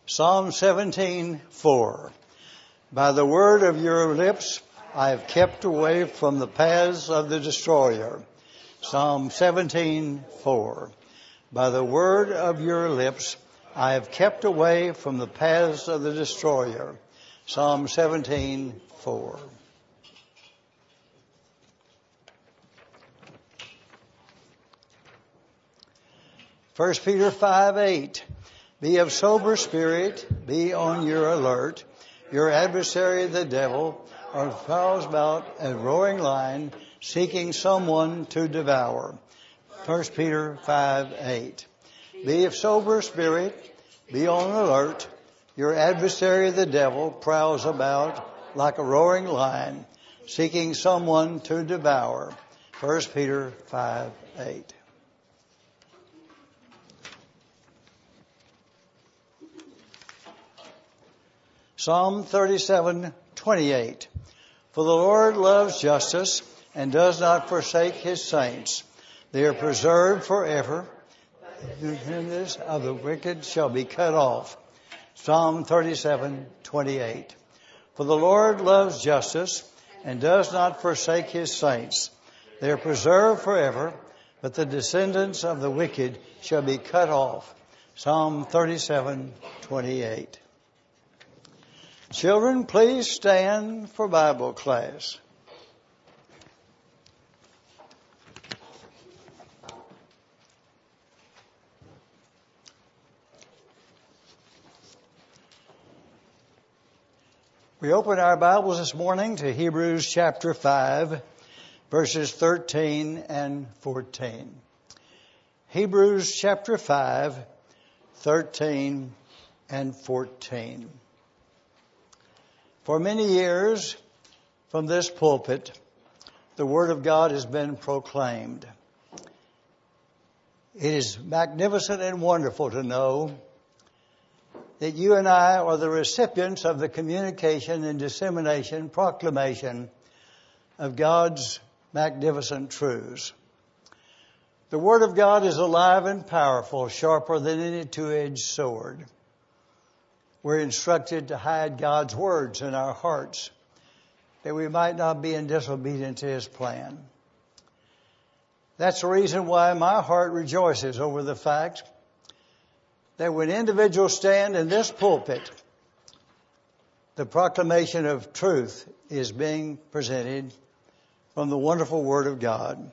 Psalm 17:4. By the word of your lips I have kept away from the paths of the destroyer. Psalm 17:4. By the word of your lips I have kept away from the paths of the destroyer. Psalm 17:4. First Peter 5:8. Be of sober spirit, be on your alert. Your adversary, the devil, prowls about a roaring lion, seeking someone to devour. First Peter 5:8. Be of sober spirit, be on alert. Your adversary, the devil, prowls about like a roaring lion, seeking someone to devour. First Peter 5:8. Psalm 37:28. For the Lord loves justice and does not forsake his saints. They are preserved forever. The enemies of the wicked shall be cut off. Psalm 37:28. For the Lord loves justice and does not forsake his saints. They are preserved forever, but the descendants of the wicked shall be cut off. Psalm 37:28. Children, please stand for Bible class. We open our Bibles this morning to Hebrews chapter 5, verses 13 and 14. Hebrews chapter 5, 13 and 14. For many years, from this pulpit, the Word of God has been proclaimed. It is magnificent and wonderful to know that you and I are the recipients of the communication and dissemination, proclamation of God's magnificent truths. The Word of God is alive and powerful, sharper than any two-edged sword. We're instructed to hide God's words in our hearts, that we might not be in disobedience to His plan. That's the reason why my heart rejoices over the fact that when individuals stand in this pulpit, the proclamation of truth is being presented from the wonderful Word of God.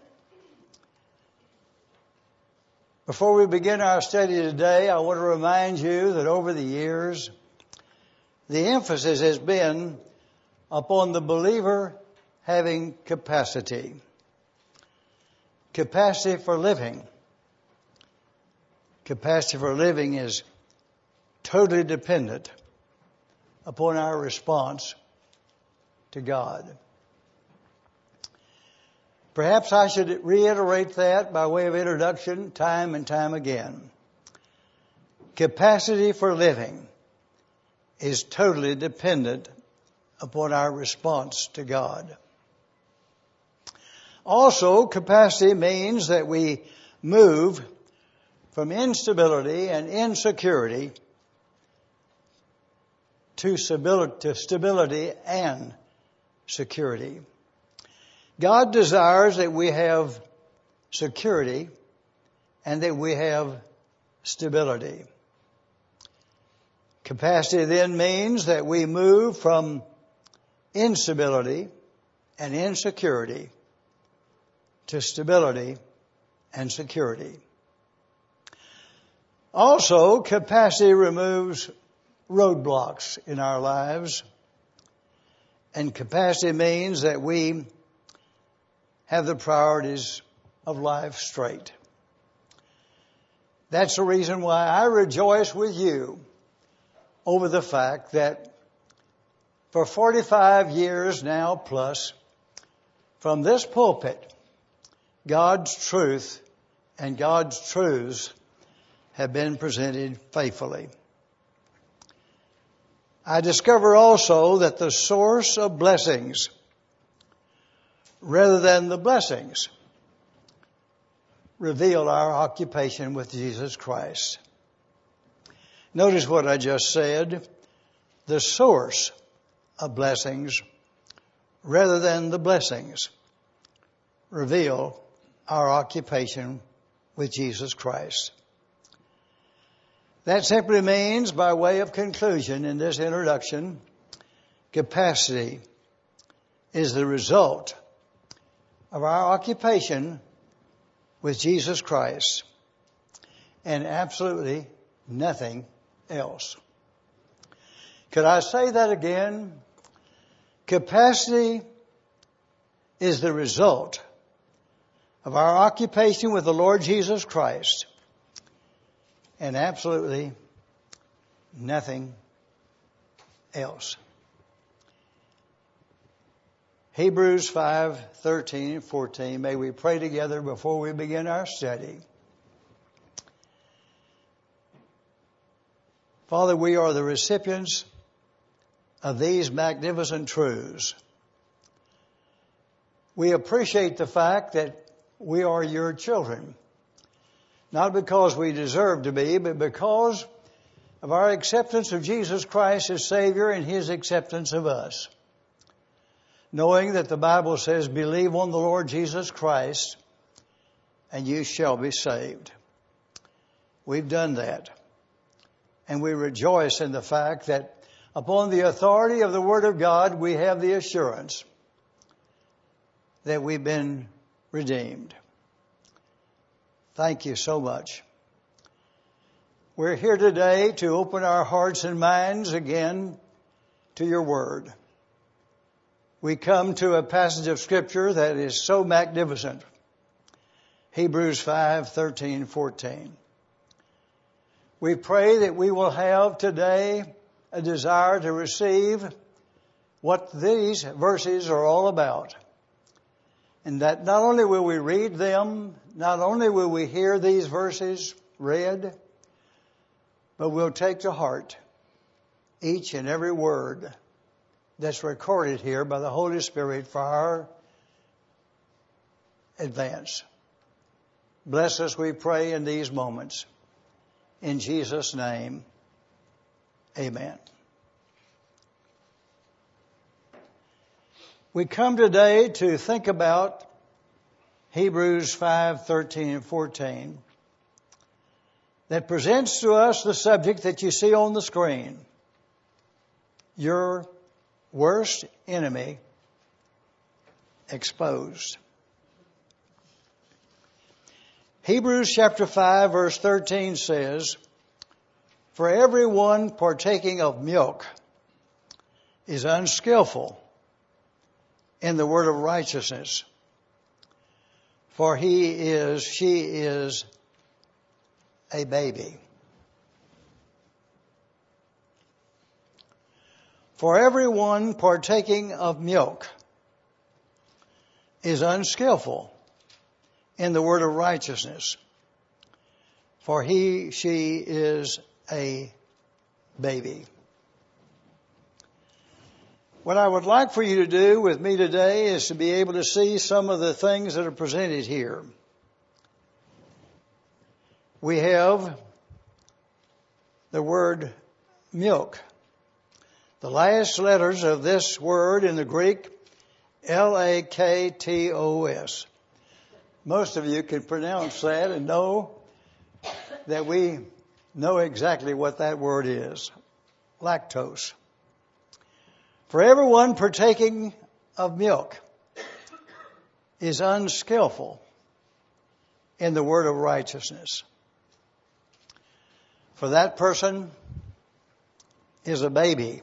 Before we begin our study today, I want to remind you that over the years, the emphasis has been upon the believer having capacity. Capacity for living. Capacity for living is totally dependent upon our response to God. Perhaps I should reiterate that by way of introduction time and time again. Capacity for living is totally dependent upon our response to God. Also, capacity means that we move from instability and insecurity to stability and security. God desires that we have security and that we have stability. Capacity then means that we move from instability and insecurity to stability and security. Also, capacity removes roadblocks in our lives, and capacity means that we have the priorities of life straight. That's the reason why I rejoice with you over the fact that for 45 years now plus, from this pulpit, God's truth and God's truths have been presented faithfully. I discover also that the source of blessings, rather than the blessings, reveal our occupation with Jesus Christ. Notice what I just said. The source of blessings rather than the blessings reveal our occupation with Jesus Christ. That simply means, by way of conclusion in this introduction, capacity is the result of our occupation with Jesus Christ and absolutely nothing else. Could I say that again? Capacity is the result of our occupation with the Lord Jesus Christ and absolutely nothing else. Hebrews 5:13 and 14. May we pray together before we begin our study. Father, we are the recipients of these magnificent truths. We appreciate the fact that we are your children, not because we deserve to be, but because of our acceptance of Jesus Christ as Savior and His acceptance of us. Knowing that the Bible says, believe on the Lord Jesus Christ and you shall be saved. We've done that. And we rejoice in the fact that upon the authority of the Word of God, we have the assurance that we've been redeemed. Thank you so much. We're here today to open our hearts and minds again to your Word. We come to a passage of Scripture that is so magnificent. Hebrews 5:13, 14. We pray that we will have today a desire to receive what these verses are all about. And that not only will we read them, not only will we hear these verses read, but we'll take to heart each and every word that's recorded here by the Holy Spirit for our advance. Bless us, we pray, in these moments. In Jesus' name, amen. We come today to think about Hebrews 5:13 and 14 that presents to us the subject that you see on the screen. Your worst enemy exposed. Hebrews chapter 5 verse 13 says, for everyone partaking of milk is unskillful in the word of righteousness, for she is a baby. For everyone partaking of milk is unskillful in the word of righteousness, for she is a baby. What I would like for you to do with me today is to be able to see some of the things that are presented here. We have the word milk. The last letters of this word in the Greek, Laktos. Most of you can pronounce that and know that we know exactly what that word is. Lactose. For everyone partaking of milk is unskillful in the word of righteousness. For that person is a baby.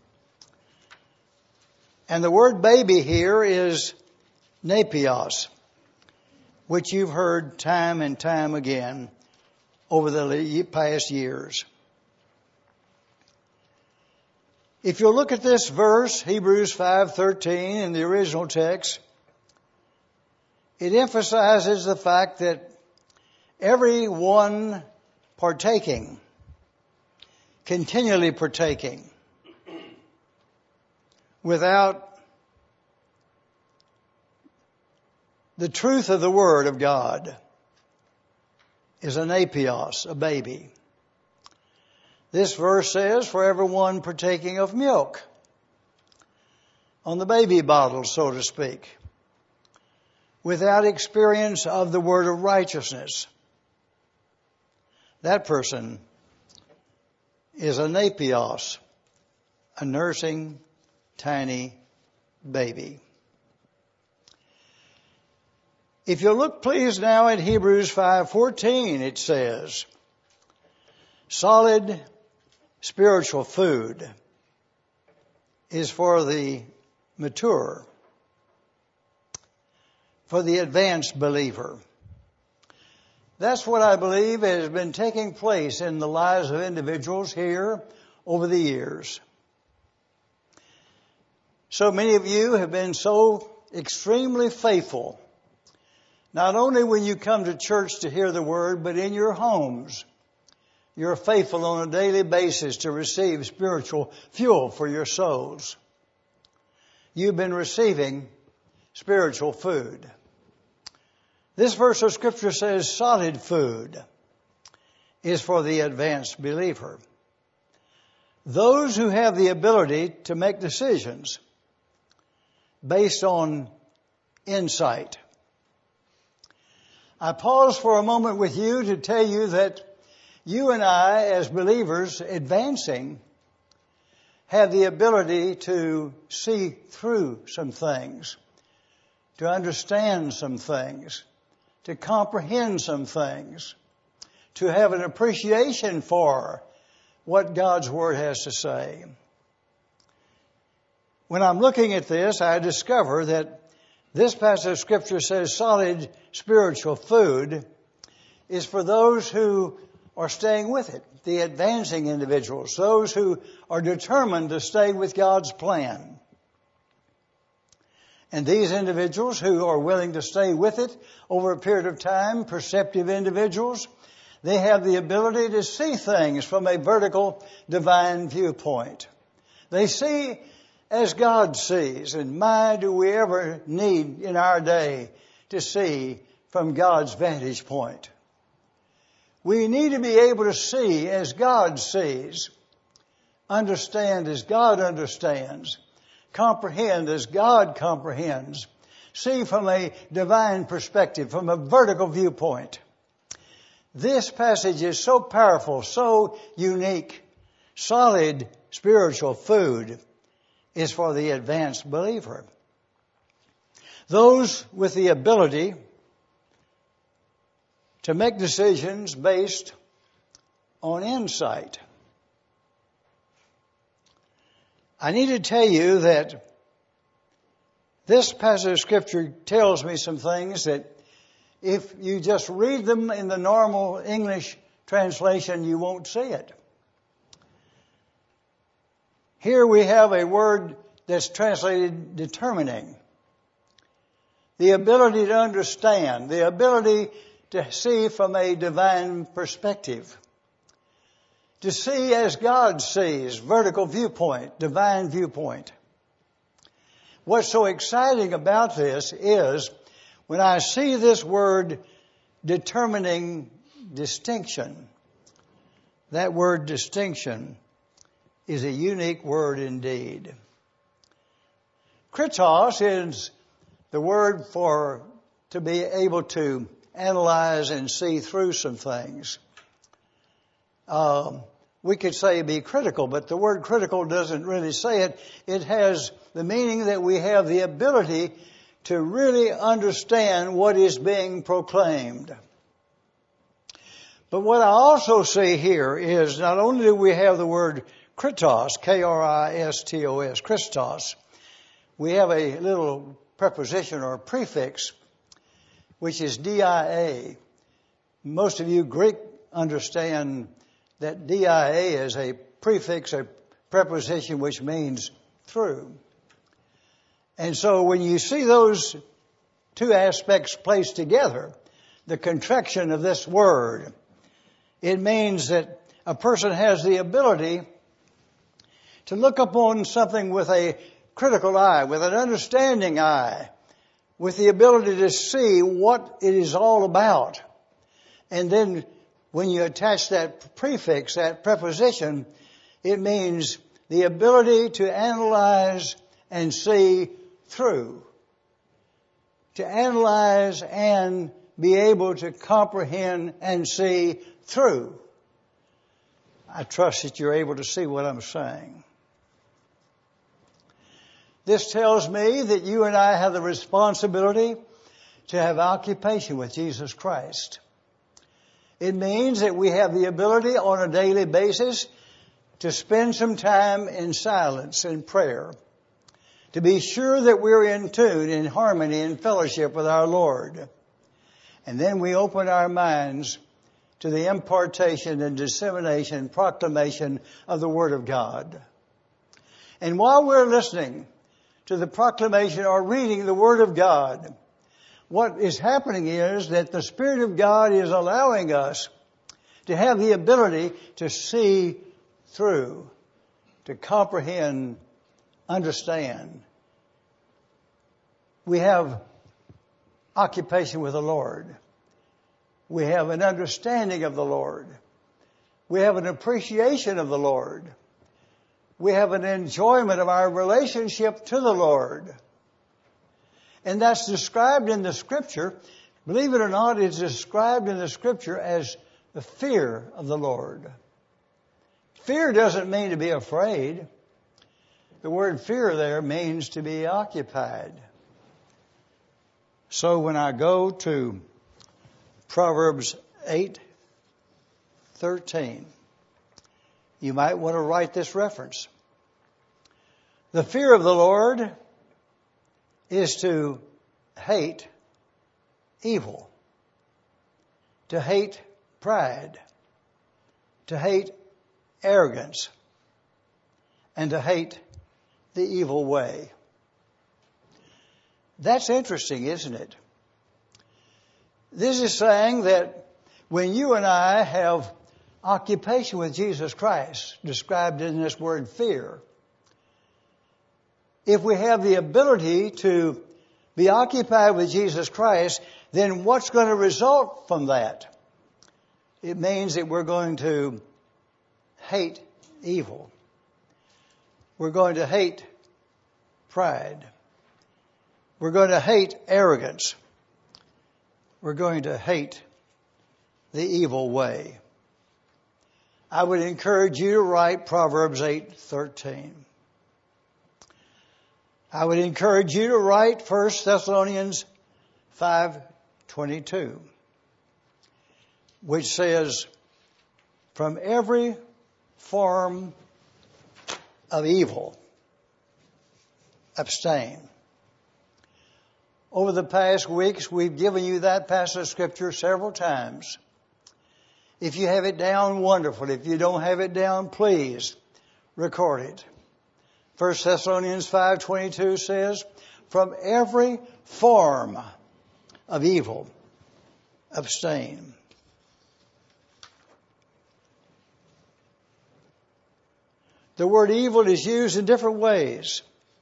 And the word baby here is nepios, which you've heard time and time again over the past years. If you look at this verse, Hebrews 5:13 in the original text, it emphasizes the fact that everyone partaking, continually partaking, without the truth of the Word of God is an apios, a baby. This verse says, for everyone partaking of milk, on the baby bottle, so to speak, without experience of the word of righteousness. That person is a napios, a nursing tiny baby. If you look please now at Hebrews 5:14, it says, solid spiritual food is for the mature, for the advanced believer. That's what I believe has been taking place in the lives of individuals here over the years. So many of you have been so extremely faithful, not only when you come to church to hear the word, but in your homes. You're faithful on a daily basis to receive spiritual fuel for your souls. You've been receiving spiritual food. This verse of Scripture says solid food is for the advanced believer. Those who have the ability to make decisions based on insight. I pause for a moment with you to tell you that you and I, as believers advancing, have the ability to see through some things, to understand some things, to comprehend some things, to have an appreciation for what God's Word has to say. When I'm looking at this, I discover that this passage of Scripture says solid spiritual food is for those who are staying with it, the advancing individuals, those who are determined to stay with God's plan. And these individuals who are willing to stay with it over a period of time, perceptive individuals, they have the ability to see things from a vertical divine viewpoint. They see as God sees, and my, do we ever need in our day to see from God's vantage point. We need to be able to see as God sees, understand as God understands, comprehend as God comprehends, see from a divine perspective, from a vertical viewpoint. This passage is so powerful, so unique. Solid spiritual food is for the advanced believer. Those with the ability to make decisions based on insight. I need to tell you that this passage of Scripture tells me some things that if you just read them in the normal English translation, you won't see it. Here we have a word that's translated determining. The ability to understand, the ability to see from a divine perspective. To see as God sees, vertical viewpoint, divine viewpoint. What's so exciting about this is when I see this word determining distinction, that word distinction is a unique word indeed. Kritos is the word for to be able to analyze and see through some things. We could say be critical, but the word critical doesn't really say it. It has the meaning that we have the ability to really understand what is being proclaimed. But what I also see here is not only do we have the word Kritos, K-R-I-S-T-O-S, Christos, we have a little preposition or prefix, which is D-I-A. Most of you Greek understand that D-I-A is a prefix, a preposition which means through. And so when you see those two aspects placed together, the contraction of this word, it means that a person has the ability to look upon something with a critical eye, with an understanding eye, with the ability to see what it is all about, and then when you attach that prefix, that preposition, it means the ability to analyze and see through. To analyze and be able to comprehend and see through. I trust that you're able to see what I'm saying. This tells me that you and I have the responsibility to have occupation with Jesus Christ. It means that we have the ability on a daily basis to spend some time in silence and prayer, to be sure that we're in tune, in harmony, in fellowship with our Lord. And then we open our minds to the impartation and dissemination, proclamation of the Word of God. And while we're listening to the proclamation or reading the Word of God, what is happening is that the Spirit of God is allowing us to have the ability to see through, to comprehend, understand. We have occupation with the Lord. We have an understanding of the Lord. We have an appreciation of the Lord. We have an enjoyment of our relationship to the Lord. And that's described in the Scripture. Believe it or not, it's described in the Scripture as the fear of the Lord. Fear doesn't mean to be afraid. The word fear there means to be occupied. So when I go to Proverbs 8:13, you might want to write this reference. The fear of the Lord is to hate evil, to hate pride, to hate arrogance, and to hate the evil way. That's interesting, isn't it? This is saying that when you and I have occupation with Jesus Christ, described in this word fear, if we have the ability to be occupied with Jesus Christ, then what's going to result from that? It means that we're going to hate evil. We're going to hate pride. We're going to hate arrogance. We're going to hate the evil way. I would encourage you to write Proverbs 8:13. I would encourage you to write 1 Thessalonians 5:22, which says, from every form of evil, abstain. Over the past weeks, we've given you that passage of Scripture several times. If you have it down, wonderful. If you don't have it down, please record it. 1 Thessalonians 5:22 says, from every form of evil, abstain. The word evil is used in different ways.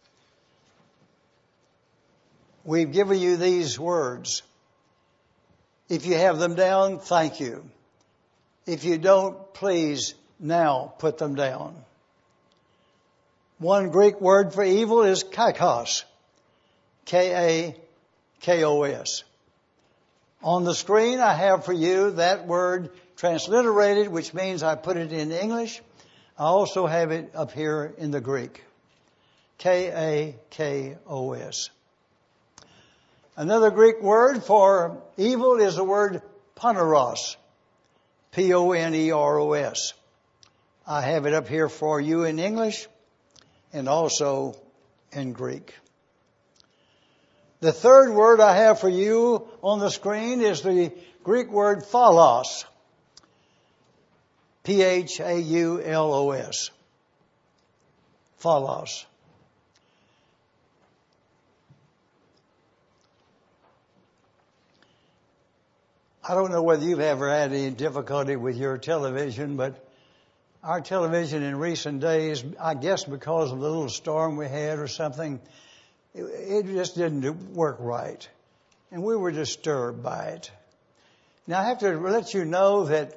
We've given you these words. If you have them down, thank you. If you don't, please now put them down. One Greek word for evil is kaikos. K-A-K-O-S. On the screen I have for you that word transliterated, which means I put it in English. I also have it up here in the Greek. K-A-K-O-S. Another Greek word for evil is the word poneros. P-O-N-E-R-O-S. I have it up here for you in English and also in Greek. The third word I have for you on the screen is the Greek word phalos. P-H-A-U-L-O-S. Phalos. I don't know whether you've ever had any difficulty with your television, but our television in recent days, I guess because of the little storm we had or something, it just didn't work right. And we were disturbed by it. Now I have to let you know that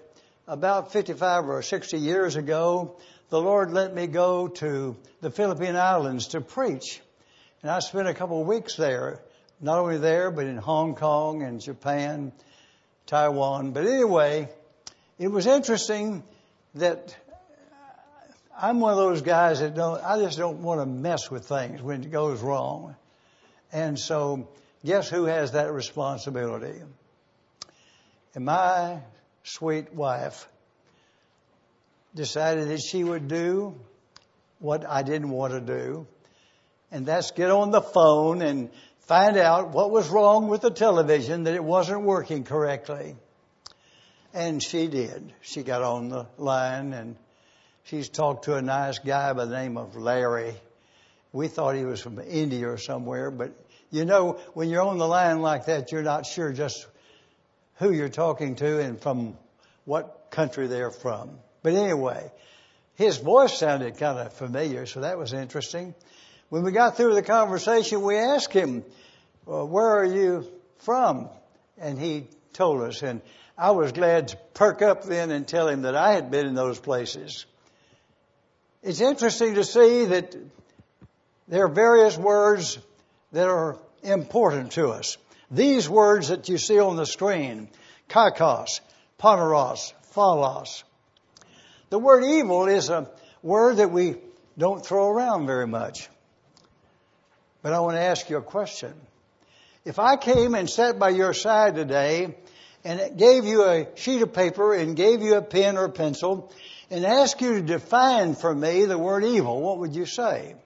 about 55 or 60 years ago, the Lord let me go to the Philippine Islands to preach. And I spent a couple of weeks there, not only there, but in Hong Kong and Japan, Taiwan. But anyway, it was interesting that I'm one of those guys that I just don't want to mess with things when it goes wrong. And so, guess who has that responsibility? And my sweet wife decided that she would do what I didn't want to do. And that's get on the phone and find out what was wrong with the television, that it wasn't working correctly. And she did. She got on the line and she's talked to a nice guy by the name of Larry. We thought he was from India or somewhere, but you know, when you're on the line like that, you're not sure just who you're talking to and from what country they're from. But anyway, his voice sounded kind of familiar, so that was interesting. When we got through the conversation, we asked him, well, where are you from? And he told us, and I was glad to perk up then and tell him that I had been in those places. It's interesting to see that there are various words that are important to us. These words that you see on the screen, kaikos, poneros, phalos. The word evil is a word that we don't throw around very much. But I want to ask you a question. If I came and sat by your side today and gave you a sheet of paper and gave you a pen or pencil and asked you to define for me the word evil, what would you say?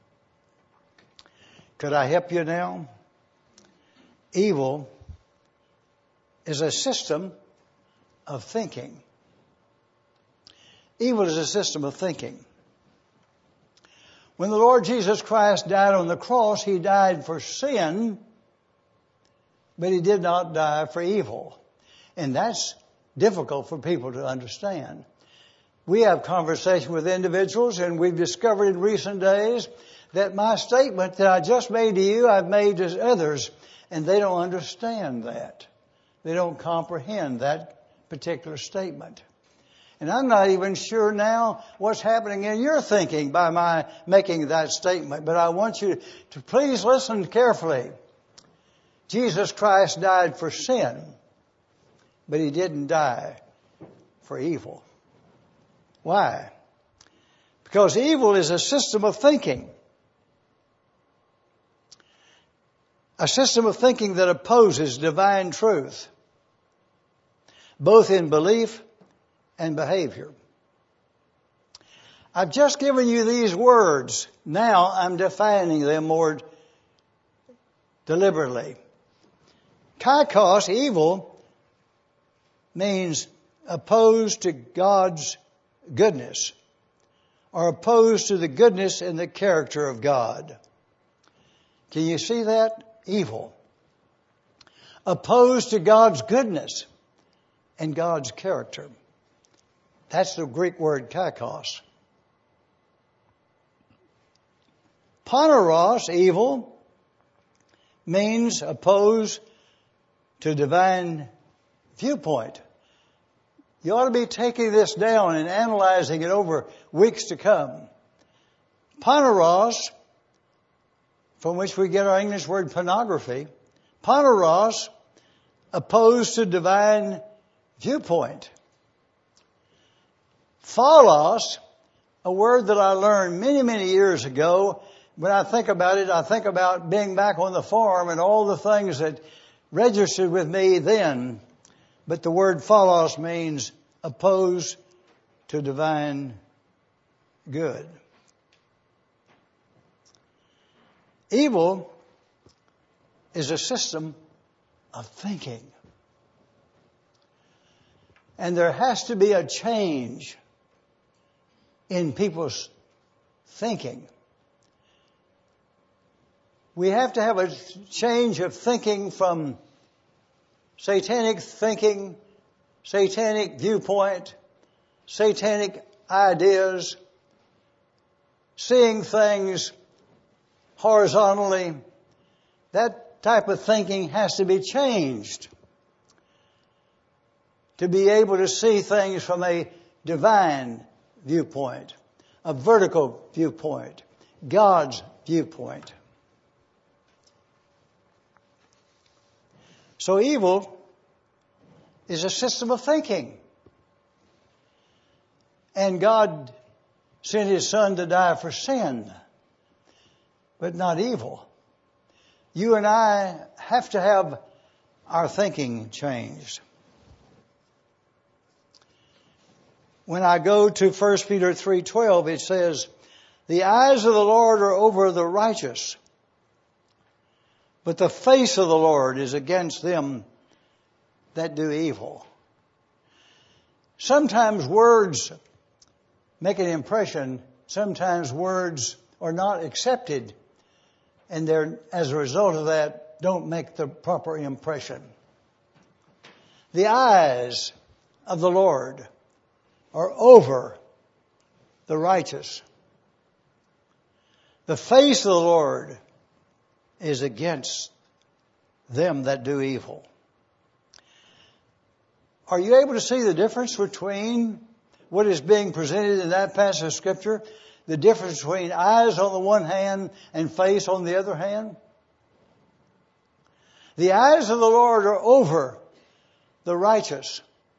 Could I help you now? Evil is a system of thinking. Evil is a system of thinking. When the Lord Jesus Christ died on the cross, He died for sin, but He did not die for evil. And that's difficult for people to understand. We have conversation with individuals, and we've discovered in recent days that my statement that I just made to you, I've made to others, and they don't understand that. They don't comprehend that particular statement. And I'm not even sure now what's happening in your thinking by my making that statement, but I want you to please listen carefully. Jesus Christ died for sin, but He didn't die for evil. Why? Because evil is a system of thinking. A system of thinking that opposes divine truth, both in belief and behavior. I've just given you these words. Now I'm defining them more deliberately. Kaikos, evil, means opposed to God's goodness, or opposed to the goodness and the character of God. Can you see that? Evil. Opposed to God's goodness and God's character. That's the Greek word kaikos. Poneros, evil, means opposed to divine viewpoint. You ought to be taking this down and analyzing it over weeks to come. Poneros, from which we get our English word pornography. Poneros, opposed to divine viewpoint. Phalos, a word that I learned many, many years ago. When I think about it, I think about being back on the farm and all the things that registered with me then. But the word phalos means opposed to divine good. Evil is a system of thinking. And there has to be a change in people's thinking. We have to have a change of thinking from satanic thinking, satanic viewpoint, satanic ideas, seeing things horizontally. That type of thinking has to be changed to be able to see things from a divine viewpoint, a vertical viewpoint, God's viewpoint. So evil is a system of thinking. And God sent His Son to die for sin, but not evil. You and I have to have our thinking changed. When I go to 1 Peter 3:12, it says, "The eyes of the Lord are over the righteous, but the face of the Lord is against them that do evil." Sometimes words make an impression. Sometimes words are not accepted, and they're, as a result of that, don't make the proper impression. The eyes of the Lord are over the righteous. The face of the Lord is against them that do evil. Are you able to see the difference between what is being presented in that passage of Scripture? The difference between eyes on the one hand and face on the other hand? The eyes of the Lord are over the righteous.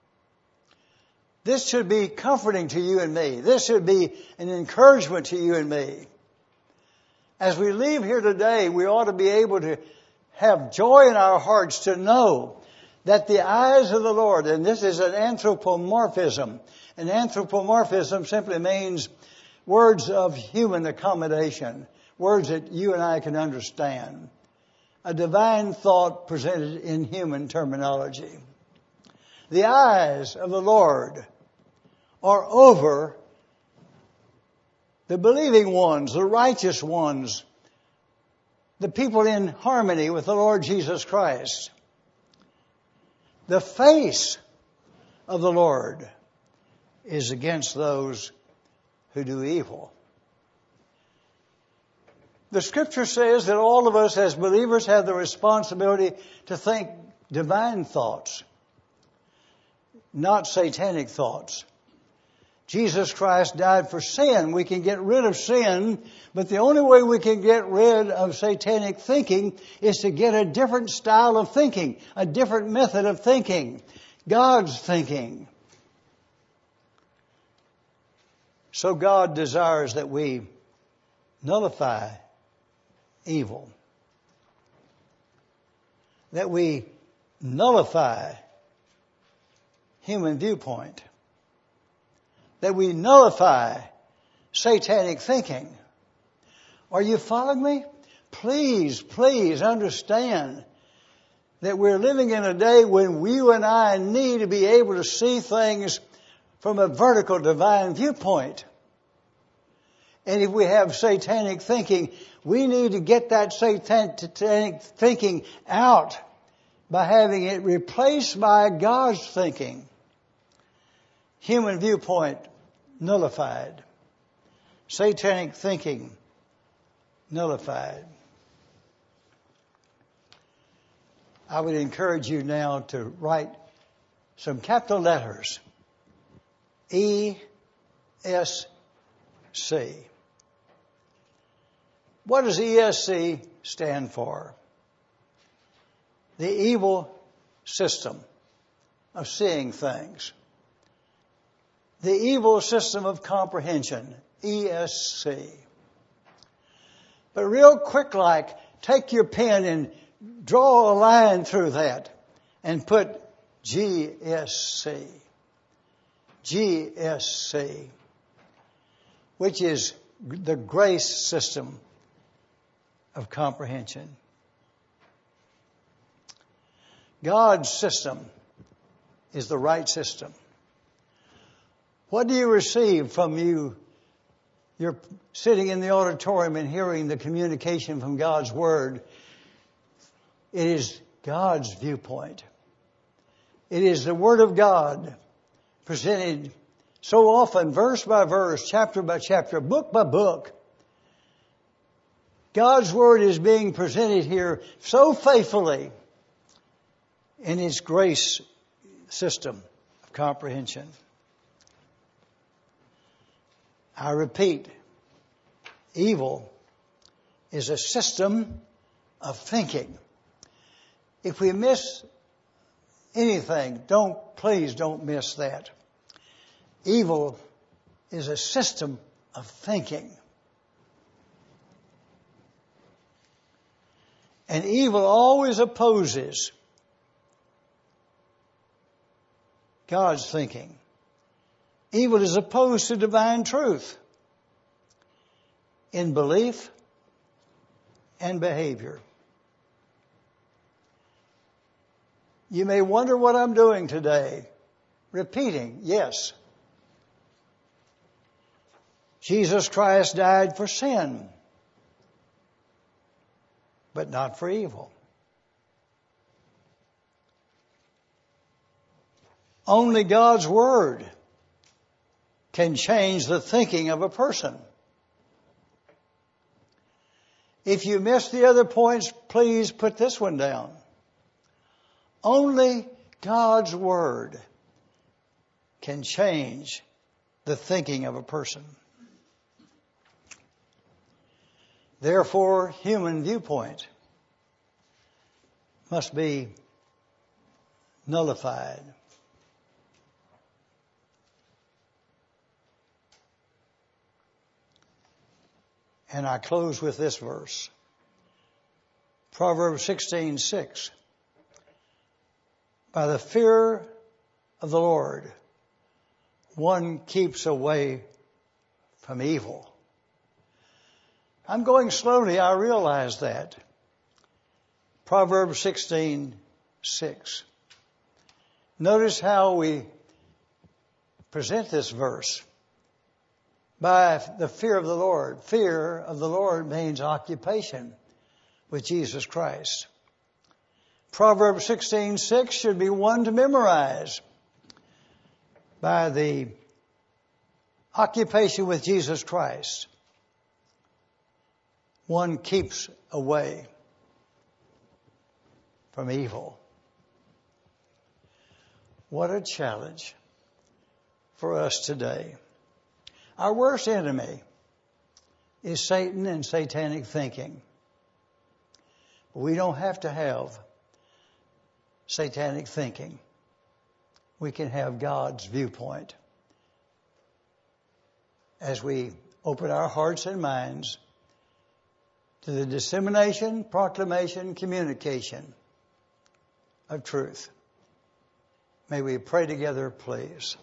This should be comforting to you and me. This should be an encouragement to you and me. As we leave here today, we ought to be able to have joy in our hearts to know that the eyes of the Lord, and this is an anthropomorphism. An anthropomorphism simply means words of human accommodation, words that you and I can understand. A divine thought presented in human terminology. The eyes of the Lord are over the believing ones, the righteous ones, the people in harmony with the Lord Jesus Christ. The face of the Lord is against those who do evil. The Scripture says that all of us as believers have the responsibility to think divine thoughts, not satanic thoughts. Jesus Christ died for sin. We can get rid of sin, but the only way we can get rid of satanic thinking is to get a different style of thinking, a different method of thinking, God's thinking. So God desires that we nullify evil, that we nullify human viewpoint, that we nullify satanic thinking. Are you following me? Please understand that we're living in a day when you and I need to be able to see things from a vertical divine viewpoint. And if we have satanic thinking, we need to get that satanic thinking out by having it replaced by God's thinking. Human viewpoint nullified. Satanic thinking nullified. I would encourage you now to write some capital letters. ESC. What does ESC stand for? The evil system of seeing things. The evil system of comprehension. ESC. But real quick like, take your pen and draw a line through that and put GSC. GSC. Which is the grace system of comprehension. God's system is the right system. What do you receive from you're sitting in the auditorium and hearing the communication from God's Word? It is God's viewpoint. It is the Word of God presented so often, verse by verse, chapter by chapter, book by book. God's Word is being presented here so faithfully in His grace system comprehension. I repeat, evil is a system of thinking. If we miss anything, please don't miss that. Evil is a system of thinking. And evil always opposes God's thinking. Evil is opposed to divine truth in belief and behavior. You may wonder what I'm doing today. Repeating, yes. Jesus Christ died for sin, but not for evil. Only God's Word can change the thinking of a person. If you missed the other points, please put this one down. Only God's Word can change the thinking of a person. Therefore, human viewpoint must be nullified. And I close with this verse. Proverbs 16:6. By the fear of the Lord, one keeps away from evil. I'm going slowly, I realize that. Proverbs 16:6. Notice how we present this verse. By the fear of the Lord. Fear of the Lord means occupation with Jesus Christ. Proverbs 16:6 should be one to memorize. By the occupation with Jesus Christ, one keeps away from evil. What a challenge for us today. Our worst enemy is Satan and satanic thinking. We don't have to have satanic thinking. We can have God's viewpoint as we open our hearts and minds to the dissemination, proclamation, communication of truth. May we pray together, please.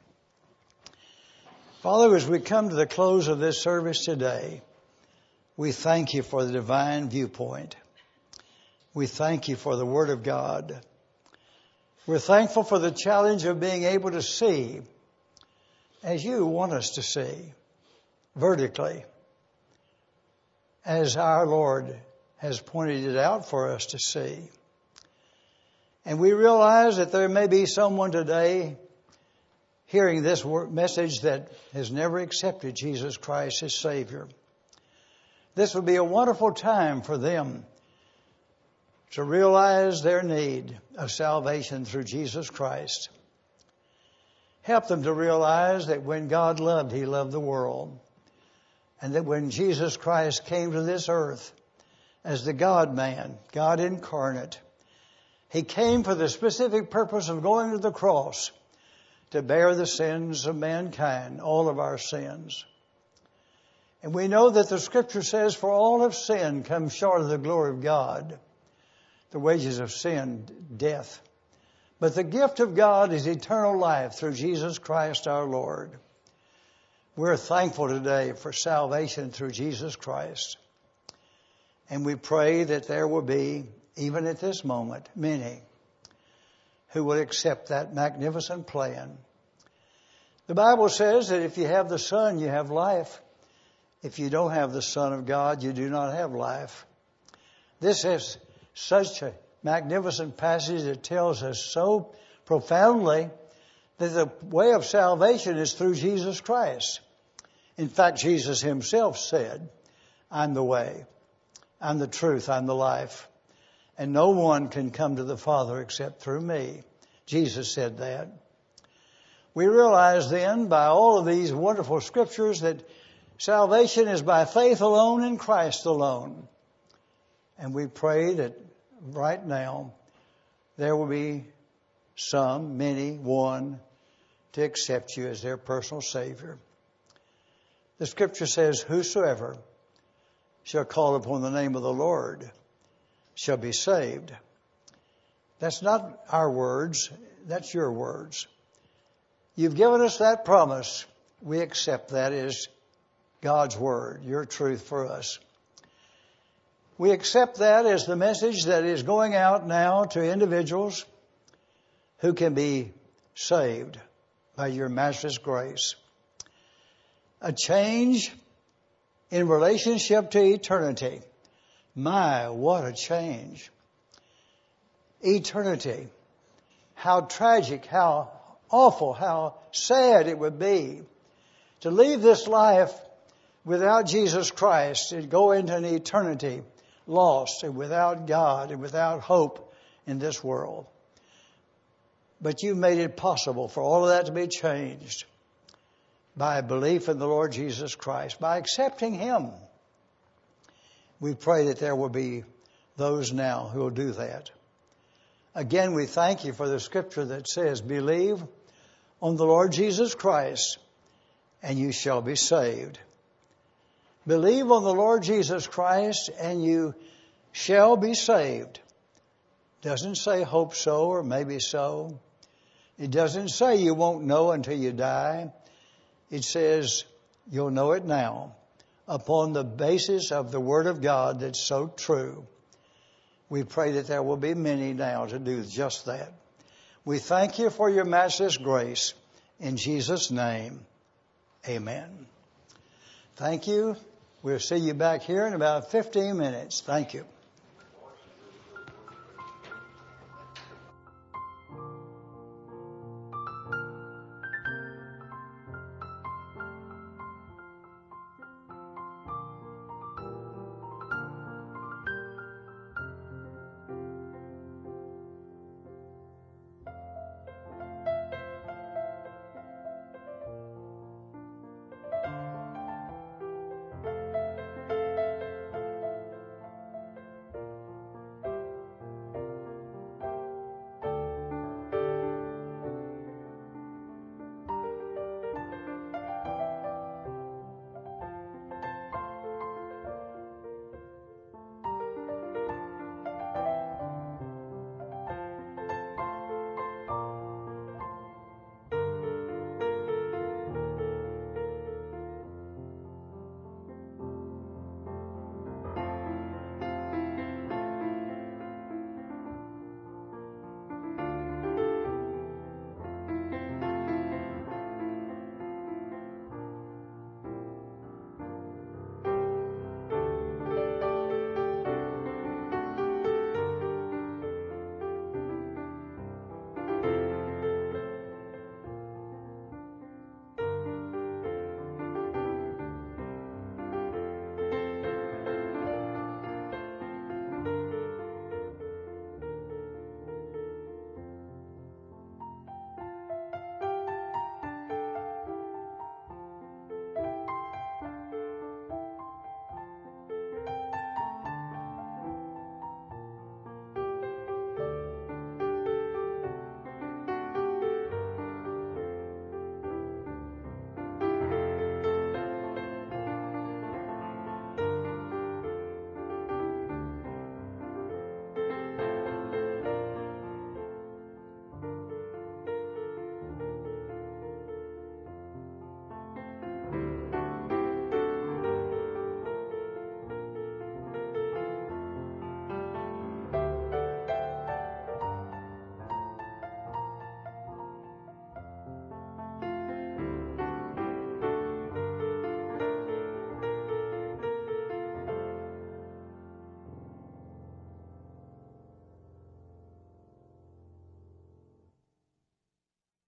Father, as we come to the close of this service today, we thank you for the divine viewpoint. We thank you for the Word of God. We're thankful for the challenge of being able to see as you want us to see, vertically, as our Lord has pointed it out for us to see. And we realize that there may be someone today hearing this message that has never accepted Jesus Christ as Savior. This would be a wonderful time for them to realize their need of salvation through Jesus Christ. Help them to realize that when God loved, He loved the world. And that when Jesus Christ came to this earth as the God-man, God incarnate, He came for the specific purpose of going to the cross to bear the sins of mankind, all of our sins. And we know that the Scripture says, for all have sinned, come short of the glory of God. The wages of sin, death. But the gift of God is eternal life through Jesus Christ our Lord. We're thankful today for salvation through Jesus Christ. And we pray that there will be, even at this moment, many who will accept that magnificent plan. The Bible says that if you have the Son, you have life. If you don't have the Son of God, you do not have life. This is such a magnificent passage that tells us so profoundly that the way of salvation is through Jesus Christ. In fact, Jesus Himself said, I'm the way, I'm the truth, I'm the life. And no one can come to the Father except through me. Jesus said that. We realize then by all of these wonderful scriptures that salvation is by faith alone in Christ alone. And we pray that right now there will be some, many, one, to accept you as their personal Savior. The scripture says, whosoever shall call upon the name of the Lord shall be saved. That's not our words, that's your words. You've given us that promise. We accept that as God's word, your truth for us. We accept that as the message that is going out now to individuals who can be saved by your matchless grace. A change in relationship to eternity. My, what a change. Eternity. How tragic, how awful, how sad it would be to leave this life without Jesus Christ and go into an eternity lost and without God and without hope in this world. But you made it possible for all of that to be changed by belief in the Lord Jesus Christ, by accepting Him. We pray that there will be those now who will do that. Again, we thank you for the scripture that says, believe on the Lord Jesus Christ and you shall be saved. Believe on the Lord Jesus Christ and you shall be saved. Doesn't say hope so or maybe so. It doesn't say you won't know until you die. It says you'll know it now upon the basis of the Word of God that's so true. We pray that there will be many now to do just that. We thank you for your matchless grace. In Jesus' name, amen. Thank you. We'll see you back here in about 15 minutes. Thank you.